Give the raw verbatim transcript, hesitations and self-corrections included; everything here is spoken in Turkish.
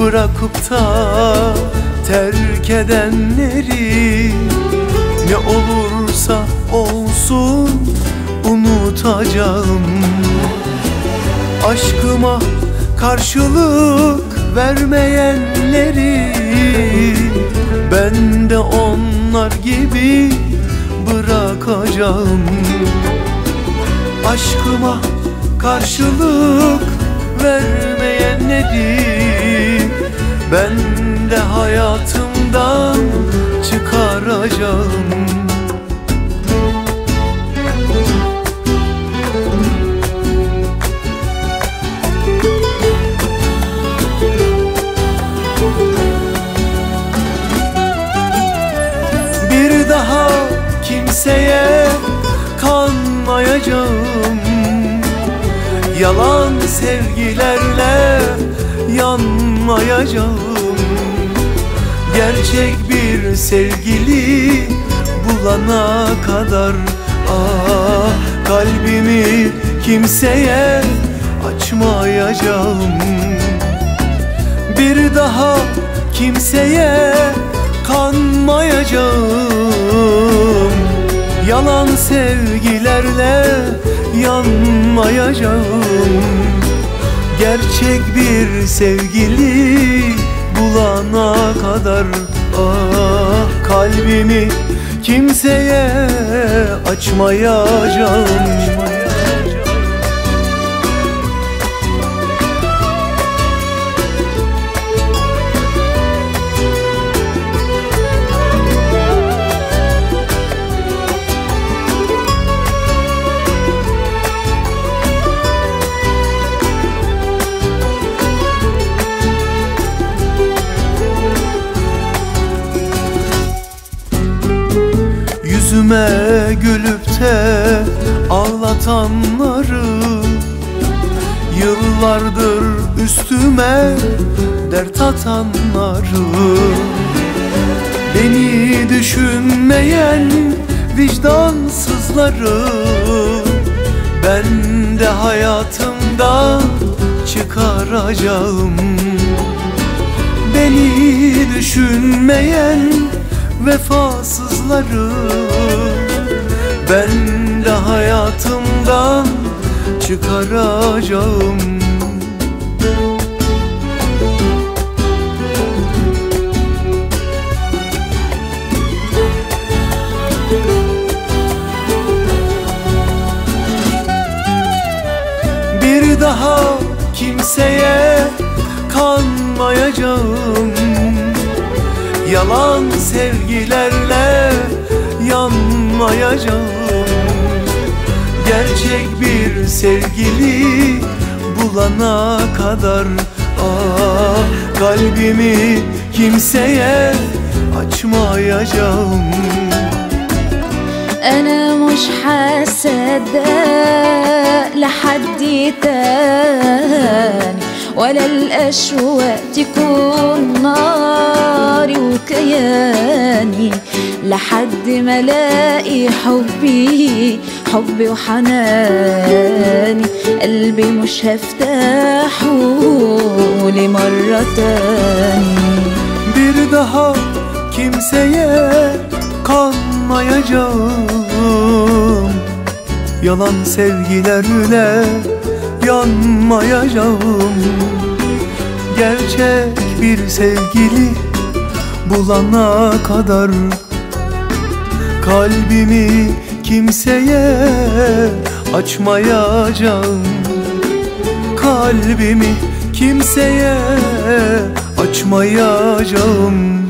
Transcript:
bırakıp da terk edenleri ne olursa olsun unutacağım. Aşkıma karşılık vermeyenleri ben de onlar gibi bırakacağım. Aşkıma karşılık vermeyenleri ben de hayatımdan çıkaracağım. Bir daha kimseye kanmayacağım. Yalan sevgilerle yanmayacağım. Gerçek bir sevgili bulana kadar ah, kalbimi kimseye açmayacağım. Bir daha kimseye kanmayacağım. Yalan sevgilerle yanmayacağım. Gerçek bir sevgili bulana kadar ah, kalbimi kimseye açmayacağım. Yüzüme gülüp de ağlatanları, yıllardır üstüme dert atanları, beni düşünmeyen vicdansızları ben de hayatımdan çıkaracağım. Beni düşünmeyen vefasızları ben de hayatımdan çıkaracağım. Bir daha kimseye kanmayacağım. Yalan sevgilerle yanmayacağım. Gerçek bir sevgili bulana kadar ah, kalbimi kimseye açmayacağım. أنا مش هصدق لحد تاني ولا الأشواق تكون ناري وكياني لحد ما الاقي حبي حبي وحناني قلبي مش هفتحه لمرة تاني. Bir daha kimseye kanmayacağım. Yalan sevgilerle yanmayacağım. Gerçek bir sevgili bulana kadar kalbimi kimseye açmayacağım. Kalbimi kimseye açmayacağım.